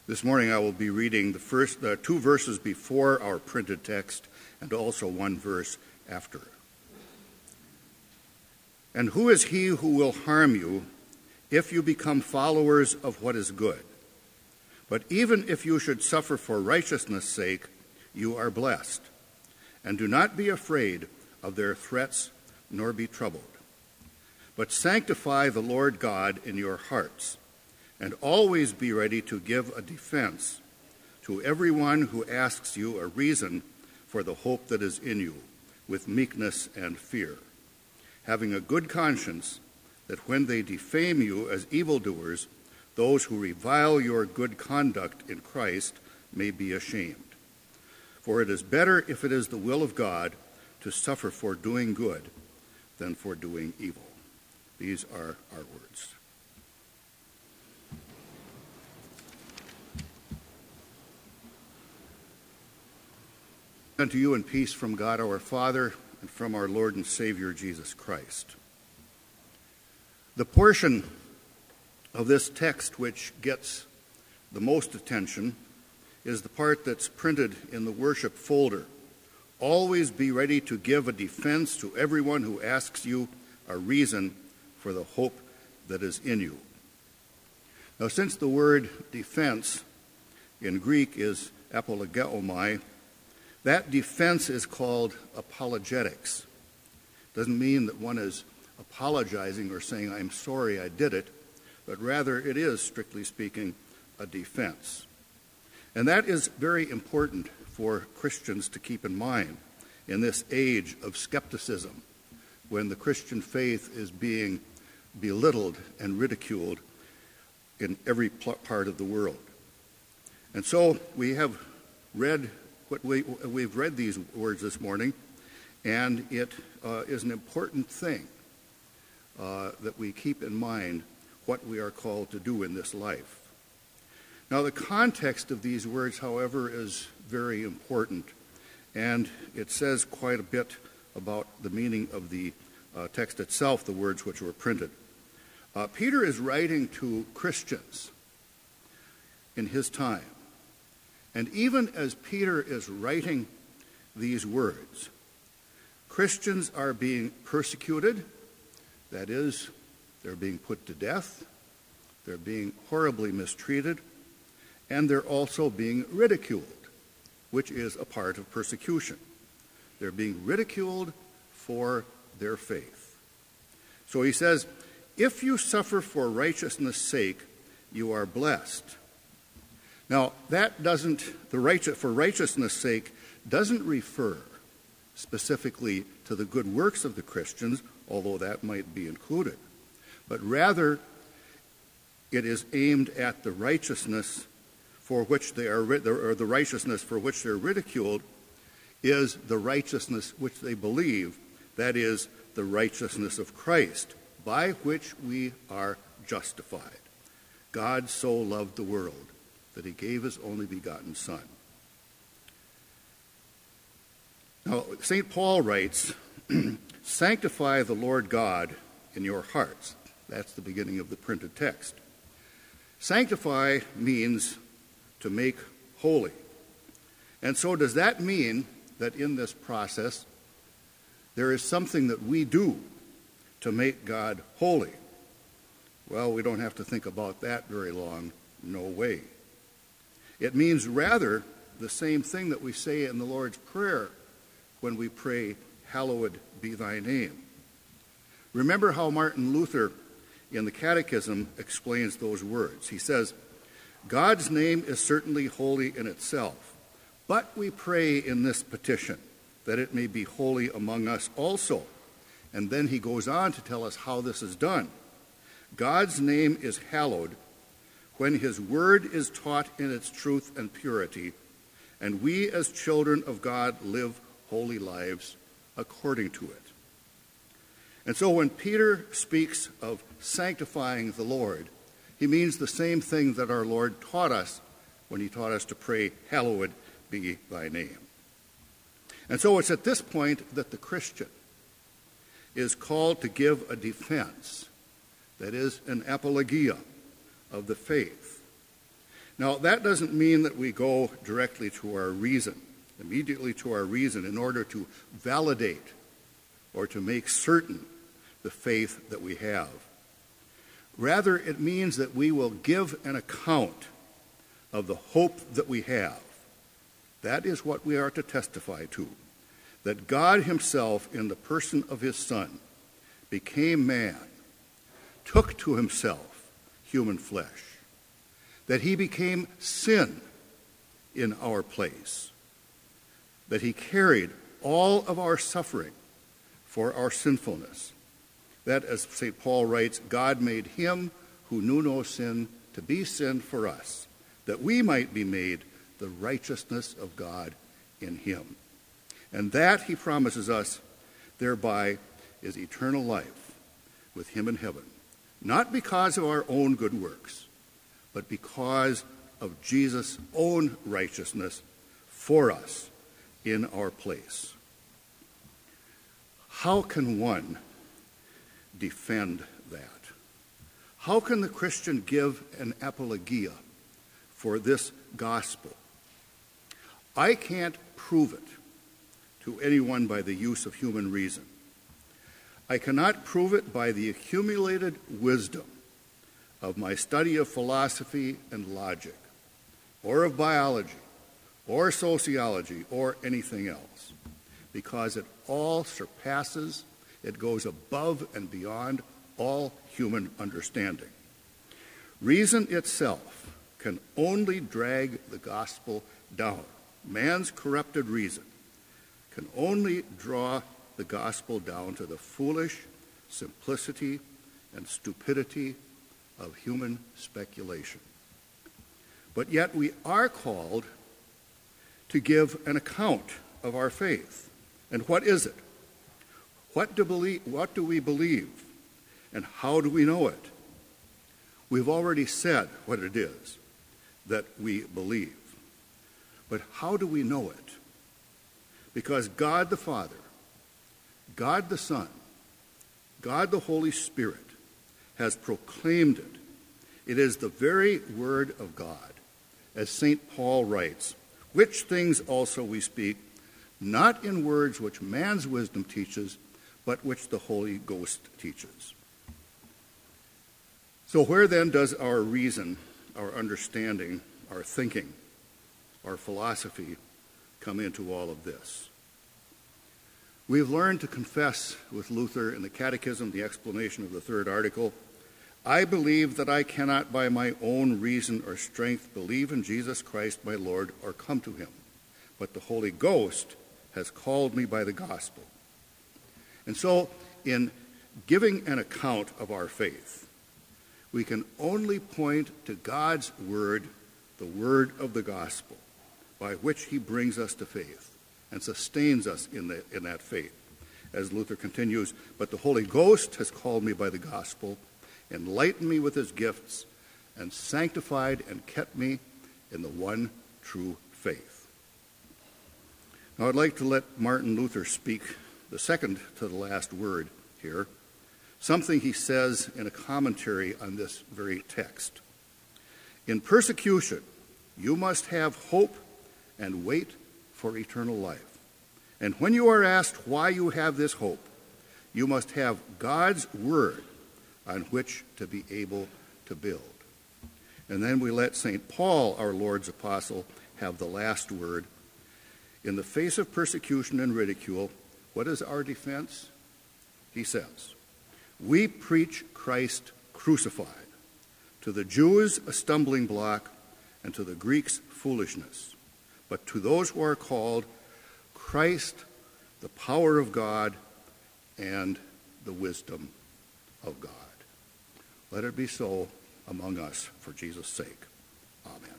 This morning I will be reading the two verses before our printed text and also one verse after. And who is he who will harm you if you become followers of what is good? But even if you should suffer for righteousness' sake, you are blessed. And do not be afraid of their threats, nor be troubled. But sanctify the Lord God in your hearts, and always be ready to give a defense to everyone who asks you a reason for the hope that is in you, with meekness and fear, having a good conscience, that when they defame you as evildoers, those who revile your good conduct in Christ may be ashamed. For it is better, if it is the will of God, to suffer for doing good than for doing evil. These are our words. Unto you in peace from God our Father and from our Lord and Savior Jesus Christ. The portion of this text which gets the most attention is the part that's printed in the worship folder. Always be ready to give a defense to everyone who asks you a reason for the hope that is in you. Now, since the word defense in Greek is apologeomai, that defense is called apologetics. Doesn't mean that one is apologizing or saying, I'm sorry I did it, but rather it is, strictly speaking, a defense. And that is very important for Christians to keep in mind in this age of skepticism, when the Christian faith is being belittled and ridiculed in every part of the world. And so we have read we've read these words this morning, and it is an important thing that we keep in mind what we are called to do in this life. Now, the context of these words, however, is very important, and it says quite a bit about the meaning of the text itself, the words which were printed. Peter is writing to Christians in his time. And even as Peter is writing these words, Christians are being persecuted. That is, they're being put to death, they're being horribly mistreated, and they're also being ridiculed, which is a part of persecution. They're being ridiculed for their faith. So he says, if you suffer for righteousness' sake, you are blessed. Now, that for righteousness' sake doesn't refer specifically to the good works of the Christians, although that might be included, but rather it is aimed at the righteousness for which they are, or the righteousness for which they're ridiculed is the righteousness which they believe, that is, the righteousness of Christ, by which we are justified. God so loved the world that he gave his only begotten Son. Now, St. Paul writes, sanctify the Lord God in your hearts. That's the beginning of the printed text. Sanctify means to make holy. And so does that mean that in this process there is something that we do to make God holy? Well, we don't have to think about that very long. No way. It means rather the same thing that we say in the Lord's Prayer when we pray, hallowed be thy name. Remember how Martin Luther in the Catechism explains those words. He says, God's name is certainly holy in itself, but we pray in this petition that it may be holy among us also. And then he goes on to tell us how this is done. God's name is hallowed when his word is taught in its truth and purity, and we as children of God live holy lives according to it. And so when Peter speaks of sanctifying the Lord, he means the same thing that our Lord taught us when he taught us to pray, hallowed be thy name. And so it's at this point that the Christian is called to give a defense, that is, an apologia of the faith. Now, that doesn't mean that we go directly to our reason, immediately to our reason, in order to validate or to make certain the faith that we have. Rather, it means that we will give an account of the hope that we have. That is what we are to testify to, that God himself, in the person of his Son, became man, took to himself human flesh, that he became sin in our place, that he carried all of our suffering for our sinfulness, that, as St. Paul writes, God made him who knew no sin to be sin for us, that we might be made the righteousness of God in him. And that, he promises us, thereby is eternal life with him in heaven, not because of our own good works, but because of Jesus' own righteousness for us in our place. How can one defend that? How can the Christian give an apologia for this gospel? I can't prove it to anyone by the use of human reason. I cannot prove it by the accumulated wisdom of my study of philosophy and logic, or of biology, or sociology, or anything else, because it all surpasses, it goes above and beyond all human understanding. Reason itself can only drag the gospel down. Man's corrupted reason can only draw the gospel down to the foolish simplicity and stupidity of human speculation. But yet we are called to give an account of our faith. And what is it? What do we believe? And how do we know it? We've already said what it is that we believe. But how do we know it? Because God the Father, God the Son, God the Holy Spirit has proclaimed it. It is the very word of God, as St. Paul writes, which things also we speak, not in words which man's wisdom teaches, but which the Holy Ghost teaches. So where then does our reason, our understanding, our thinking, our philosophy come into all of this? We've learned to confess with Luther in the Catechism, the explanation of the third article, I believe that I cannot by my own reason or strength believe in Jesus Christ my Lord or come to him, but the Holy Ghost has called me by the gospel. And so in giving an account of our faith, we can only point to God's word, the word of the gospel, by which he brings us to faith and sustains us in that faith. As Luther continues, but the Holy Ghost has called me by the gospel, enlightened me with his gifts, and sanctified and kept me in the one true faith. Now I'd like to let Martin Luther speak the second to the last word here, something he says in a commentary on this very text. In persecution, you must have hope and wait for eternal life. And when you are asked why you have this hope, you must have God's word on which to be able to build. And then we let St. Paul, our Lord's apostle, have the last word. In the face of persecution and ridicule, what is our defense? He says, we preach Christ crucified, to the Jews a stumbling block, and to the Greeks foolishness. But to those who are called, Christ, the power of God, and the wisdom of God. Let it be so among us for Jesus' sake. Amen.